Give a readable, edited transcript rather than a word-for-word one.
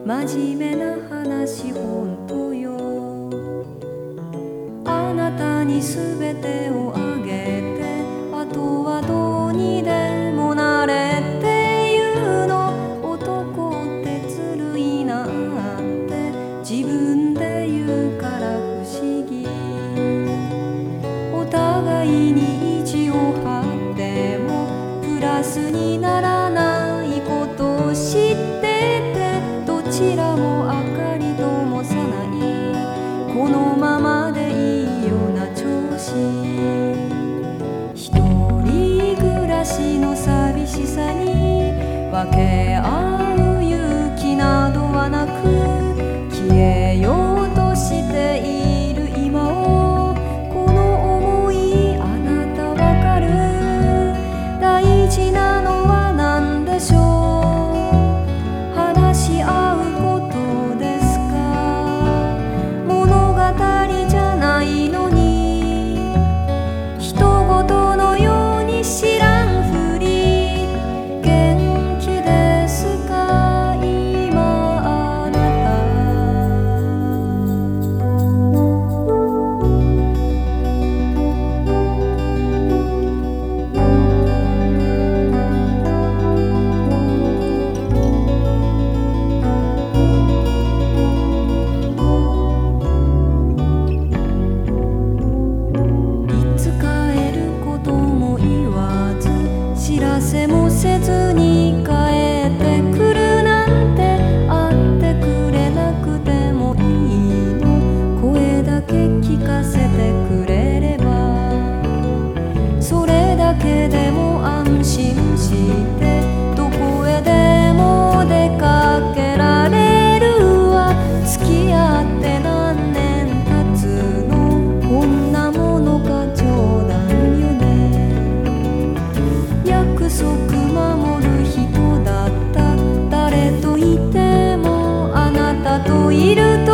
真面目な話本当よ。あなたにすべてをあげて、あとはどうにでもなれっていうの。男ってずるいなって自分で言うから不思議。お互いに意地を張ってもプラスにならないことを知ってて、どちらも明かりともさない、このままでいいような調子。一人暮らしの寂しさに分け合う勇気などはなく、消えようとしている今をこの想い、あなたわかる？大事なのは何でしょう？話し合うことですか？物語じゃないのに人事のように知らんふり。元気ですか今あなた。いつ帰ることも言わず、知らせもせずに帰ってくるなんて、会ってくれなくてもいいの。声だけ聞かせてくれれば、それだけでも安心して、どこへでも出かけられるわ。付き合って何年経つの、こんなものか冗談よね。約束守る人だった。誰といてもあなたといると